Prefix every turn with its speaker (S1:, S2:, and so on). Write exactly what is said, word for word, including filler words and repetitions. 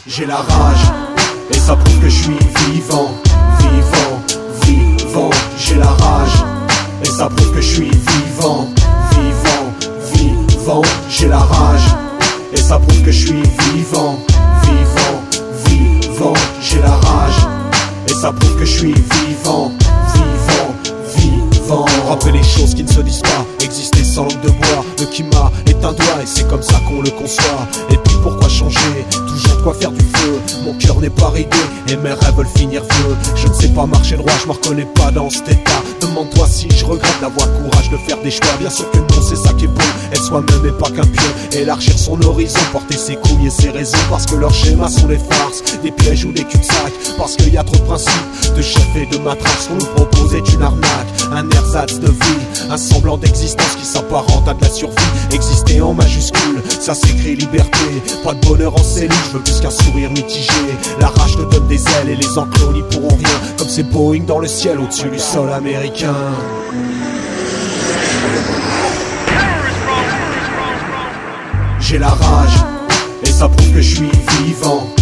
S1: J'ai la rage, et ça prouve que je suis vivant. Vivant, vivant, j'ai la rage, et ça prouve que je suis vivant. Vivant, vivant, j'ai la rage, et ça prouve que je suis vivant. Vivant, vivant, j'ai la rage, et ça prouve que je suis vivant. Vivant, vivant. Rappeler les choses qui ne se disent pas, exister sans langue de bois. Le climat est un doigt et c'est comme ça qu'on le conçoit. Et puis pourquoi changer? Toujours de quoi faire du feu. Mon cœur n'est pas ridé et mes rêves veulent finir vieux. Je ne sais pas marcher droit, je me reconnais pas dans cet état. Demande-toi si je regrette d'avoir courage de faire des choix. Bien sûr que non, c'est ça qui est bon, être soi-même et pas qu'un pion. Élargir son horizon, porter ses couilles et ses raisons. Parce que leurs schémas sont des farces, des pièges ou des cul-de-sac. Parce qu'il y a trop de principes, de chefs et de matraques. Ce qu'on nous propose est une arnaque, un ersatz de vie, un semblant d'existence qui s'apparente à de la survie. Exister en majuscule, ça s'écrit liberté. Pas de bonheur en cellule, je veux plus qu'un sourire mitigé. La rage te donne des ailes et les enclos n'y pourront rien. Comme ces Boeing dans le ciel au-dessus du sol américain. J'ai la rage, et ça prouve que je suis vivant.